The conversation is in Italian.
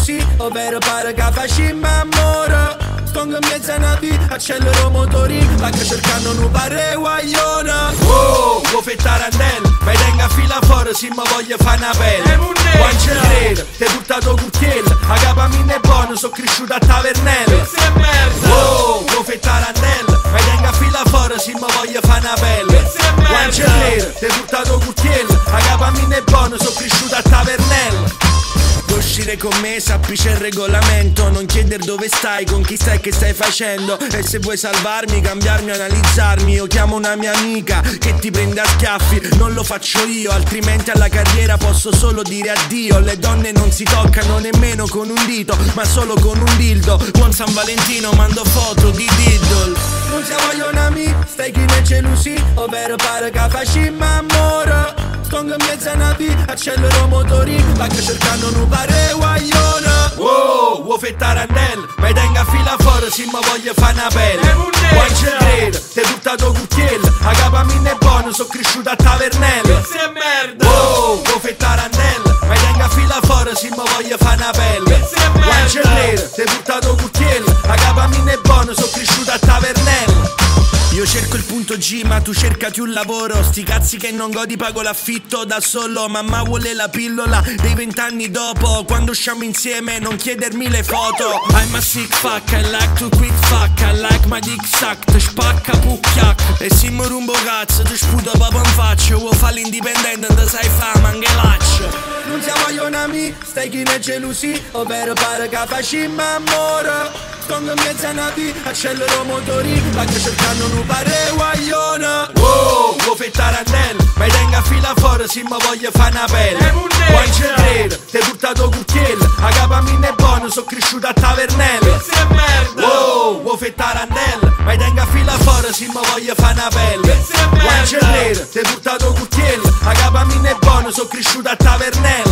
gelosia, ovvero pare che facciamo amore. Stongo in mezzo a una vita, accelero motori, anche cercando un pare guaglione. Oh, vuoi fare tarannello, ma tenga fila fuori se mi voglio fare una pelle. Quando c'è il ti hai buttato cucchiello, a capa mia è buono, sono cresciuto a tavernello. Oh, vuoi fare tarannello, ma tenga fila fuori se mi voglio fare una pelle. Quando c'è il ti hai buttato cucchiello, a capa mia è buono, sono cresciuto a tavernello. Uscire con me, sappi c'è il regolamento. Non chiedere dove stai, con chi stai, che stai facendo. E se vuoi salvarmi, cambiarmi, analizzarmi, io chiamo una mia amica che ti prende a schiaffi. Non lo faccio io, altrimenti alla carriera posso solo dire addio. Le donne non si toccano nemmeno con un dito, ma solo con un dildo. Buon San Valentino, mando foto di diddle. Non si vogliono amici, stai chi ne gelosia, ovvero pare che facciamo amore. Stongo in mezzo a una vita, accelero motori, anche cercando un pare guaglione. Oh, vuoi fare tarannello, ma tenga fila fuori se mi voglio fare una pelle. Quando c'è il ti hai buttato cucchiello, a capa mia è buono, sono cresciuto a tavernello. Oh, vuoi fare tarannello, ma tenga fila fuori se mi voglio fare una pelle. Quando c'è il ti hai buttato cucchiello, a capa mia è buono, sono cresciuto a tavernello. Io cerco il punto G, ma tu cercati un lavoro. Sti cazzi che non godi, pago l'affitto da solo. Mamma vuole la pillola dei 20 anni dopo. Quando usciamo insieme non chiedermi le foto. I'm a sick fuck, I like to quick fuck, I like my dick suck, te spacca pucchiac. E se mi rumbo cazzo, ti sputo proprio in faccia. Vuoi fare l'indipendente, te sai fa mangelaccio. Non siamo io amici, stai chi ne gelosia, ovvero pare che facciamo amore. Stongo in mezzo a una vita, accelero motori, anche cercando un pare guaglione. Oh, vuoi fare tarannello, ma tenga fila fuori se mi voglio fare una pelle. Quando c'è il ti hai buttato cucchiello, a capa mia è buono, sono cresciuto a tavernello. Oh, vuoi fare tarannello, ma tenga fila fuori se mi voglio fare una pelle. Quando c'è il ti hai buttato cucchiello, a capa mia è buono, sono cresciuto a tavernello.